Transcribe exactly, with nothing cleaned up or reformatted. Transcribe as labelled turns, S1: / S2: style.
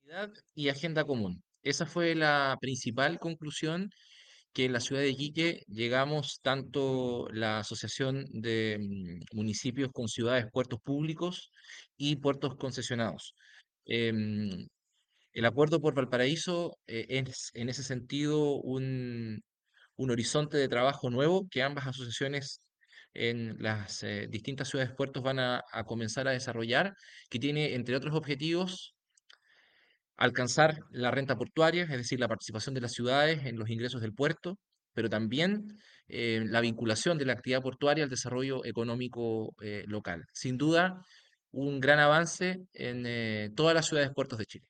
S1: Unidad y agenda común. Esa fue la principal conclusión que en la ciudad de Iquique llegamos tanto la Asociación de mm, Municipios con Ciudades, Puertos Públicos y Puertos Concesionados. Em, el acuerdo por Valparaíso eh, es en ese sentido un, un horizonte de trabajo nuevo que ambas asociaciones en las eh, distintas ciudades puertos van a, a comenzar a desarrollar, que tiene, entre otros objetivos, alcanzar la renta portuaria, es decir, la participación de las ciudades en los ingresos del puerto, pero también eh, la vinculación de la actividad portuaria al desarrollo económico eh, local. Sin duda, un gran avance en eh, todas las ciudades puertos de Chile.